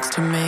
next to me.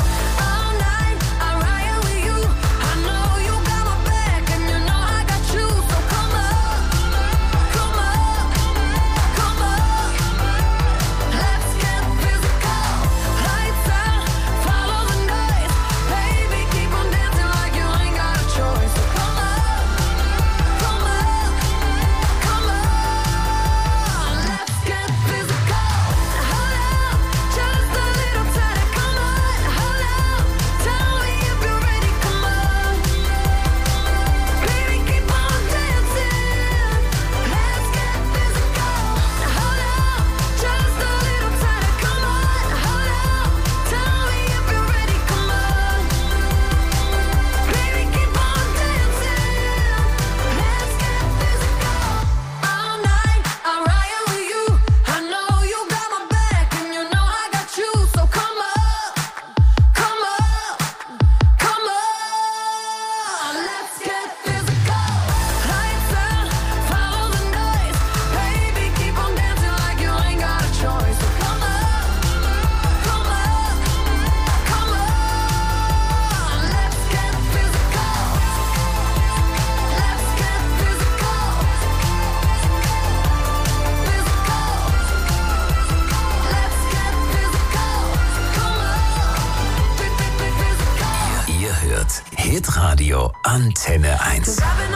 Hitradio Antenne 1.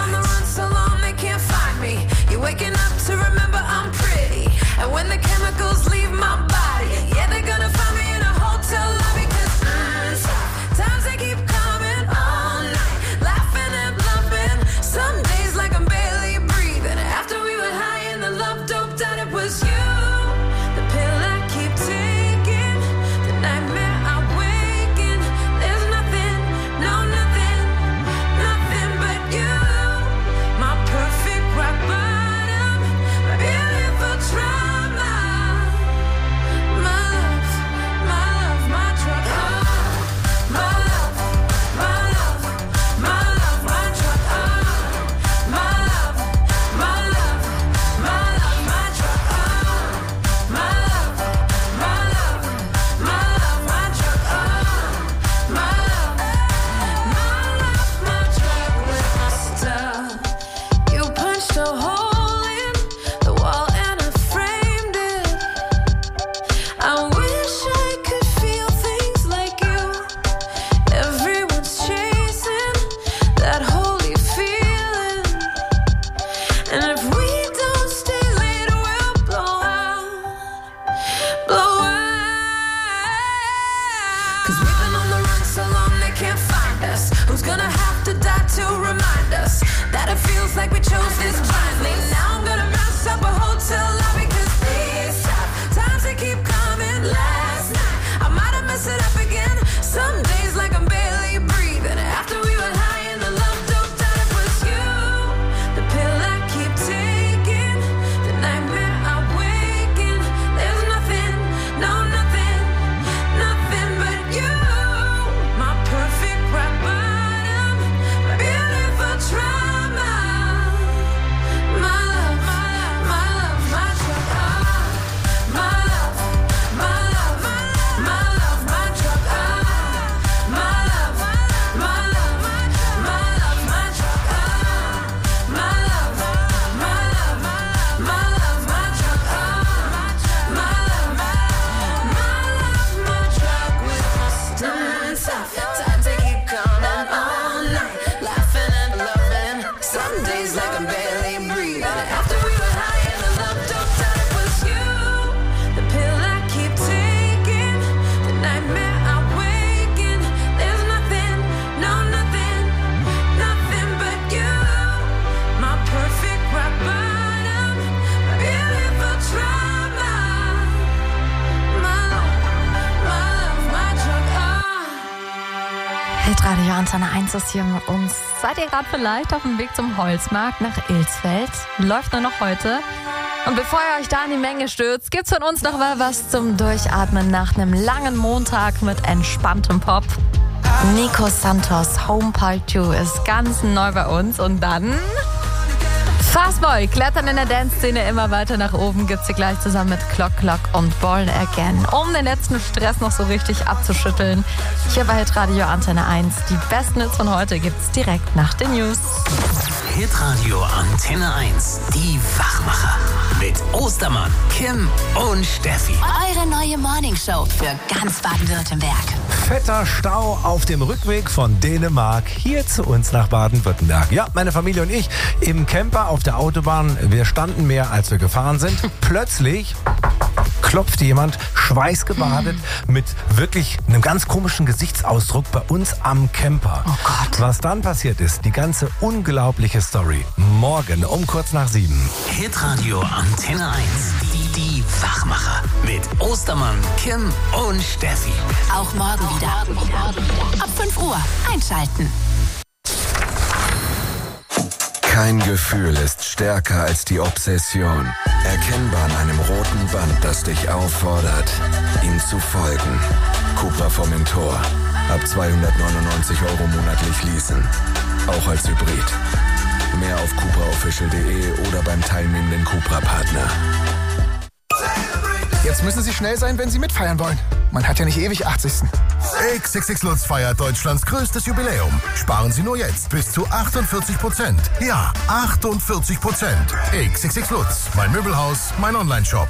Hitradio Antenne 1 ist hier mit uns. Seid ihr gerade vielleicht auf dem Weg zum Holzmarkt nach Ilsfeld? Läuft nur noch heute. Und bevor ihr euch da in die Menge stürzt, gibt's von uns noch mal was zum Durchatmen nach einem langen Montag mit entspanntem Pop. Nico Santos, Home Part 2 ist ganz neu bei uns. Und dann Fastboy klettern in der Dance-Szene immer weiter nach oben. Gibt's hier gleich zusammen mit Clock und Born Again. Um den letzten Stress noch so richtig abzuschütteln. Hier bei Hitradio Antenne 1. Die besten Hits von heute gibt's direkt nach den News. Hitradio Antenne 1. Die Wachmacher. Mit Ostermann, Kim und Steffi. Eure neue Morningshow für ganz Baden-Württemberg. Fetter Stau auf dem Rückweg von Dänemark hier zu uns nach Baden-Württemberg. Ja, meine Familie und ich im Camper auf der Autobahn. Wir standen mehr, als wir gefahren sind. Plötzlich klopfte jemand, schweißgebadet, mit wirklich einem ganz komischen Gesichtsausdruck bei uns am Camper. Oh Gott. Was dann passiert ist, die ganze unglaubliche Story. Morgen um kurz nach 7. Hitradio Antenne 1. Die Wachmacher. Mit Ostermann, Kim und Steffi. Auch morgen wieder. Ab 5 Uhr einschalten. Kein Gefühl ist stärker als die Obsession. Erkennbar an einem roten Band, das dich auffordert, ihm zu folgen. Cupra Formentor. Ab 299 € monatlich leasen. Auch als Hybrid. Mehr auf cupraofficial.de oder beim teilnehmenden Cupra-Partner. Jetzt müssen Sie schnell sein, wenn Sie mitfeiern wollen. Man hat ja nicht ewig 80. XXX Lutz feiert Deutschlands größtes Jubiläum. Sparen Sie nur jetzt bis zu 48%. Ja, 48%. XXX Lutz, mein Möbelhaus, mein Onlineshop.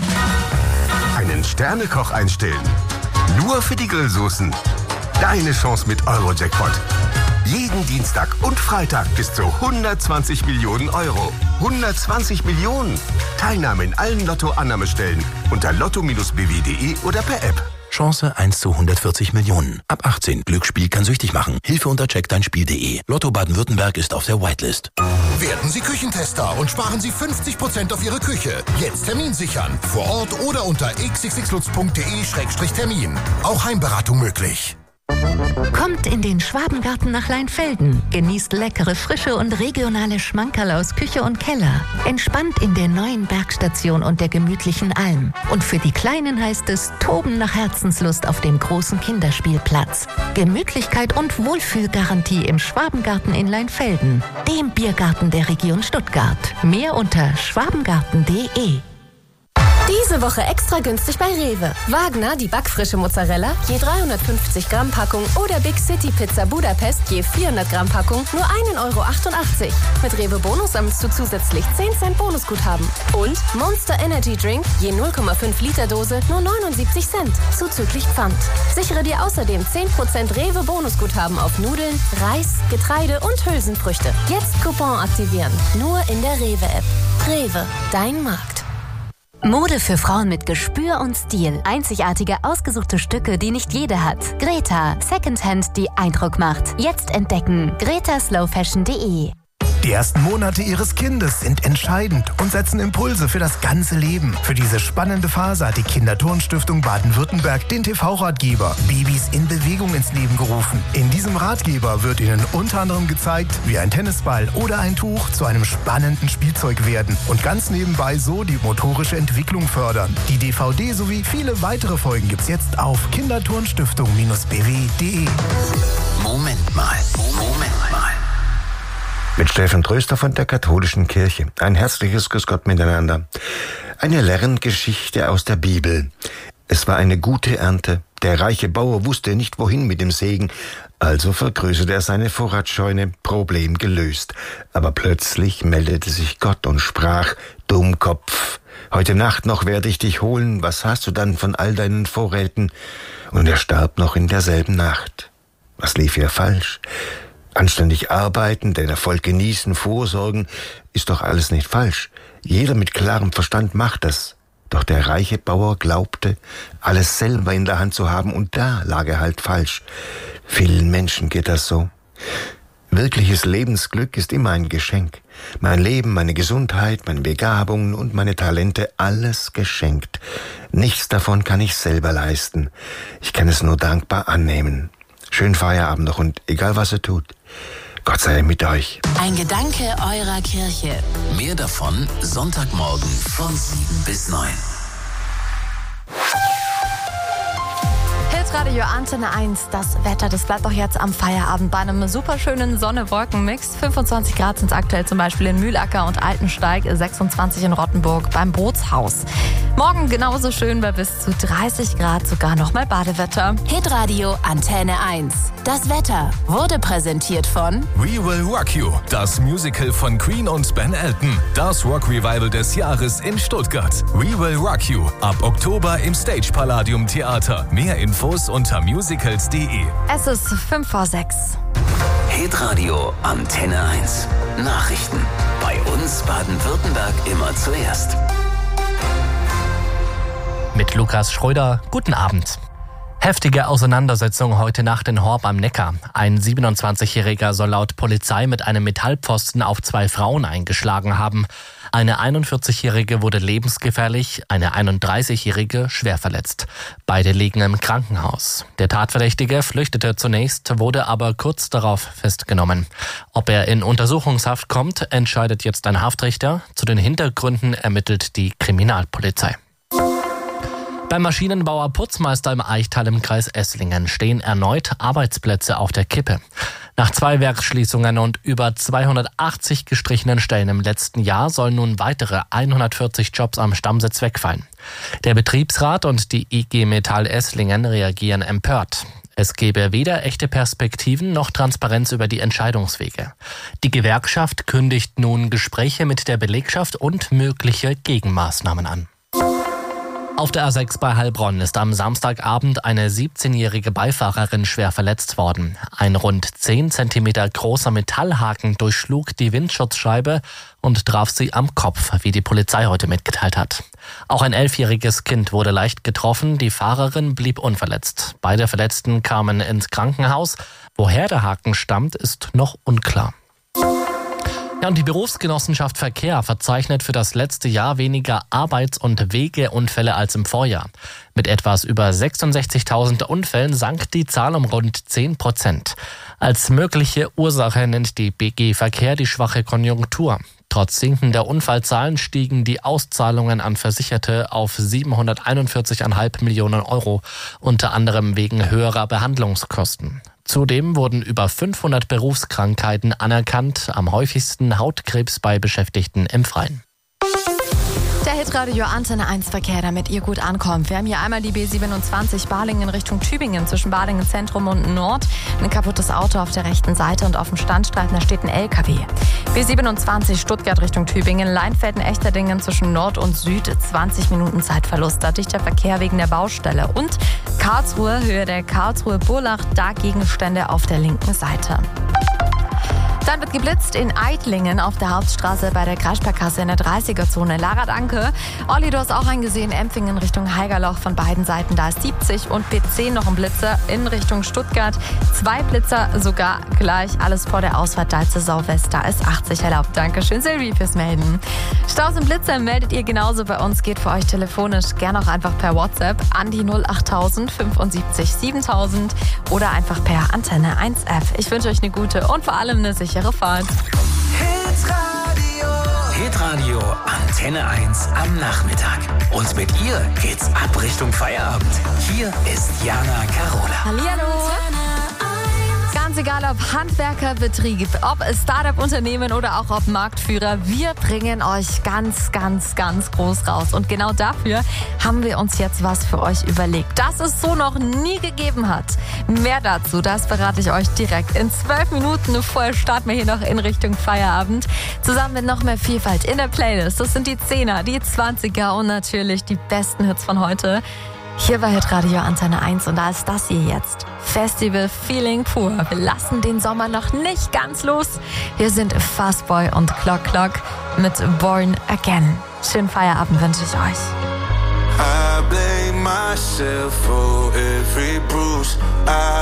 Einen Sternekoch einstellen. Nur für die Grillsoßen. Deine Chance mit Eurojackpot. Jeden Dienstag und Freitag bis zu 120 Millionen €. 120 Millionen. Teilnahme in allen Lotto-Annahmestellen unter lotto-bw.de oder per App. Chance 1 zu 140 Millionen. Ab 18. Glücksspiel kann süchtig machen. Hilfe unter checkdeinspiel.de. Lotto Baden-Württemberg ist auf der Whitelist. Werden Sie Küchentester und sparen Sie 50% auf Ihre Küche. Jetzt Termin sichern. Vor Ort oder unter xxxlutz.de/termin. Auch Heimberatung möglich. Kommt in den Schwabengarten nach Leinfelden. Genießt leckere, frische und regionale Schmankerl aus Küche und Keller. Entspannt in der neuen Bergstation und der gemütlichen Alm. Und für die Kleinen heißt es Toben nach Herzenslust auf dem großen Kinderspielplatz. Gemütlichkeit und Wohlfühlgarantie im Schwabengarten in Leinfelden. Dem Biergarten der Region Stuttgart. Mehr unter schwabengarten.de. Diese Woche extra günstig bei Rewe. Wagner, die backfrische Mozzarella, je 350 Gramm Packung oder Big City Pizza Budapest, je 400 Gramm Packung, nur 1,88 €. Mit Rewe Bonus sammelst du zusätzlich 10 Cent Bonusguthaben. Und Monster Energy Drink, je 0,5 Liter Dose, nur 79 Cent, zuzüglich Pfand. Sichere dir außerdem 10% Rewe Bonusguthaben auf Nudeln, Reis, Getreide und Hülsenfrüchte. Jetzt Coupon aktivieren, nur in der Rewe-App. Rewe, dein Markt. Mode für Frauen mit Gespür und Stil. Einzigartige, ausgesuchte Stücke, die nicht jede hat. Greta, Secondhand, die Eindruck macht. Jetzt entdecken. gretaslowfashion.de. Die ersten Monate Ihres Kindes sind entscheidend und setzen Impulse für das ganze Leben. Für diese spannende Phase hat die Kinderturnstiftung Baden-Württemberg den TV-Ratgeber Babys in Bewegung ins Leben gerufen. In diesem Ratgeber wird Ihnen unter anderem gezeigt, wie ein Tennisball oder ein Tuch zu einem spannenden Spielzeug werden und ganz nebenbei so die motorische Entwicklung fördern. Die DVD sowie viele weitere Folgen gibt's jetzt auf kinderturnstiftung-bw.de. Moment mal. Mit Steffen Tröster von der Katholischen Kirche. Ein herzliches Grüß Gott miteinander. Eine Lerngeschichte aus der Bibel. Es war eine gute Ernte. Der reiche Bauer wusste nicht, wohin mit dem Segen. Also vergrößerte er seine Vorratsscheune. Problem gelöst. Aber plötzlich meldete sich Gott und sprach: Dummkopf, heute Nacht noch werde ich dich holen. Was hast du dann von all deinen Vorräten? Und er starb noch in derselben Nacht. Was lief hier falsch? Anständig arbeiten, den Erfolg genießen, vorsorgen, ist doch alles nicht falsch. Jeder mit klarem Verstand macht das. Doch der reiche Bauer glaubte, alles selber in der Hand zu haben, und da lag er halt falsch. Vielen Menschen geht das so. Wirkliches Lebensglück ist immer ein Geschenk. Mein Leben, meine Gesundheit, meine Begabungen und meine Talente, alles geschenkt. Nichts davon kann ich selber leisten. Ich kann es nur dankbar annehmen. Schönen Feierabend noch und egal was ihr tut, Gott sei mit euch. Ein Gedanke eurer Kirche. Mehr davon Sonntagmorgen von 7 bis 9. Hitradio Antenne 1, das Wetter, das bleibt auch jetzt am Feierabend bei einem super schönen Sonne-Wolken-Mix. 25 Grad sind es aktuell zum Beispiel in Mühlacker und Altensteig, 26 in Rottenburg beim Bootshaus. Morgen genauso schön bei bis zu 30 Grad, sogar nochmal Badewetter. Hitradio Antenne 1. Das Wetter wurde präsentiert von We Will Rock You, das Musical von Queen und Ben Elton. Das Rock-Revival des Jahres in Stuttgart. We Will Rock You, ab Oktober im Stage Palladium Theater. Mehr Infos unter musicals.de. Es ist 5:06. Hitradio Antenne 1. Nachrichten. Bei uns Baden-Württemberg immer zuerst. Mit Lukas Schröder, guten Abend. Heftige Auseinandersetzung heute Nacht in Horb am Neckar. Ein 27-Jähriger soll laut Polizei mit einem Metallpfosten auf 2 Frauen eingeschlagen haben. Eine 41-Jährige wurde lebensgefährlich, eine 31-Jährige schwer verletzt. Beide liegen im Krankenhaus. Der Tatverdächtige flüchtete zunächst, wurde aber kurz darauf festgenommen. Ob er in Untersuchungshaft kommt, entscheidet jetzt ein Haftrichter. Zu den Hintergründen ermittelt die Kriminalpolizei. Beim Maschinenbauer Putzmeister im Eichtal im Kreis Esslingen stehen erneut Arbeitsplätze auf der Kippe. Nach 2 Werksschließungen und über 280 gestrichenen Stellen im letzten Jahr sollen nun weitere 140 Jobs am Stammsitz wegfallen. Der Betriebsrat und die IG Metall Esslingen reagieren empört. Es gebe weder echte Perspektiven noch Transparenz über die Entscheidungswege. Die Gewerkschaft kündigt nun Gespräche mit der Belegschaft und mögliche Gegenmaßnahmen an. Auf der A6 bei Heilbronn ist am Samstagabend eine 17-jährige Beifahrerin schwer verletzt worden. Ein rund 10 cm großer Metallhaken durchschlug die Windschutzscheibe und traf sie am Kopf, wie die Polizei heute mitgeteilt hat. Auch ein 11-jähriges Kind wurde leicht getroffen, die Fahrerin blieb unverletzt. Beide Verletzten kamen ins Krankenhaus. Woher der Haken stammt, ist noch unklar. Ja, und die Berufsgenossenschaft Verkehr verzeichnet für das letzte Jahr weniger Arbeits- und Wegeunfälle als im Vorjahr. Mit etwas über 66.000 Unfällen sank die Zahl um rund 10%. Als mögliche Ursache nennt die BG Verkehr die schwache Konjunktur. Trotz sinkender Unfallzahlen stiegen die Auszahlungen an Versicherte auf 741,5 Millionen Euro, unter anderem wegen höherer Behandlungskosten. Zudem wurden über 500 Berufskrankheiten anerkannt, am häufigsten Hautkrebs bei Beschäftigten im Freien. Der Hitradio Antenne 1 Verkehr, damit ihr gut ankommt. Wir haben hier einmal die B27 Balingen Richtung Tübingen zwischen Balingen Zentrum und Nord. Ein kaputtes Auto auf der rechten Seite und auf dem Standstreifen, da steht ein LKW. B27 Stuttgart Richtung Tübingen, Leinfelden-Echterdingen zwischen Nord und Süd, 20 Minuten Zeitverlust. Da dichter Verkehr wegen der Baustelle. Und Karlsruhe, Höhe der Karlsruhe-Burlach, da Gegenstände auf der linken Seite. Dann wird geblitzt in Eidlingen auf der Hauptstraße bei der Kreissparkasse in der 30er-Zone. Lara, danke. Olli, du hast auch eingesehen, Empfingen Richtung Haigerloch von beiden Seiten. Da ist 70 und B10 noch ein Blitzer in Richtung Stuttgart. 2 Blitzer sogar gleich. Alles vor der Ausfahrt Dalze-Sau-West. Da ist 80 erlaubt. Dankeschön, Silvi, fürs Melden. Staus und Blitzer meldet ihr genauso bei uns. Geht für euch telefonisch. Gerne auch einfach per WhatsApp an die 08000 75 7000 oder einfach per Antenne 1 App. Ich wünsche euch eine gute und vor allem eine sichere Fahrt. Hitradio Antenne 1 am Nachmittag. Und mit ihr geht's ab Richtung Feierabend. Hier ist Jana Carola. Hallihallo. Ganz egal ob Handwerker, Betrieb, ob Startup-Unternehmen oder auch ob Marktführer, wir bringen euch ganz, ganz, ganz groß raus. Und genau dafür haben wir uns jetzt was für euch überlegt, das es so noch nie gegeben hat. Mehr dazu, das verrate ich euch direkt in 12 Minuten. Vorher starten wir hier noch in Richtung Feierabend. Zusammen mit noch mehr Vielfalt in der Playlist. Das sind die 10er, die 20er und natürlich die besten Hits von heute. Hier bei Hitradio Antenne 1 und da ist das hier jetzt. Festival Feeling pur. Wir lassen den Sommer noch nicht ganz los. Hier sind Fastboy und Clock Clock mit Born Again. Schönen Feierabend wünsche ich euch. I blame myself for every bruise.